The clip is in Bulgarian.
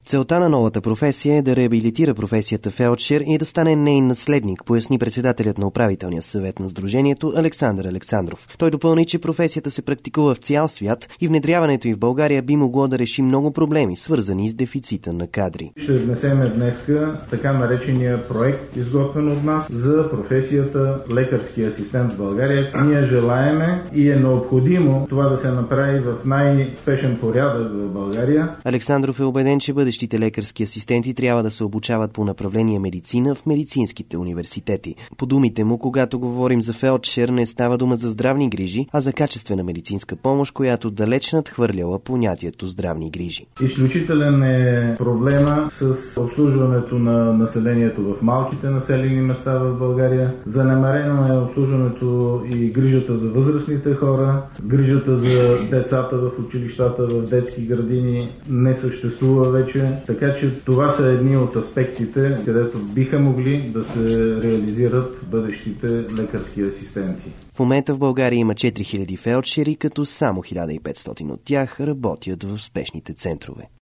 Целта на новата професия е да реабилитира професията фелдшер и да стане нейн наследник, поясни председателят на управителния съвет на Сдружението Александър Александров. Той допълни, че професията се практикува в цял свят и внедряването й в България би могло да реши много проблеми, свързани с дефицита на кадри. Ще внесем днеска така наречения проект, изготвен от нас, за професията лекарски асистент в България. Ние желаеме и е необходимо това да се направи в най-спешен порядък в България. Александров е убеден, че бъдещите лекарски асистенти трябва да се обучават по направление медицина в медицинските университети. По думите му, когато говорим за фелдшер, не става дума за здравни грижи, а за качествена медицинска помощ, която далеч надхвърляла понятието здравни грижи. Изключителен е проблема с обслужването на населението в малките населени места в България. Занемарено е обслужването и грижата за възрастните хора, грижата за децата в училищата, в детски градини не съществува вече. Така че това са едни от аспектите, където биха могли да се реализират бъдещите лекарски асистенти. В момента в България има 4000 фелдшери, като само 1500 от тях работят в спешните центрове.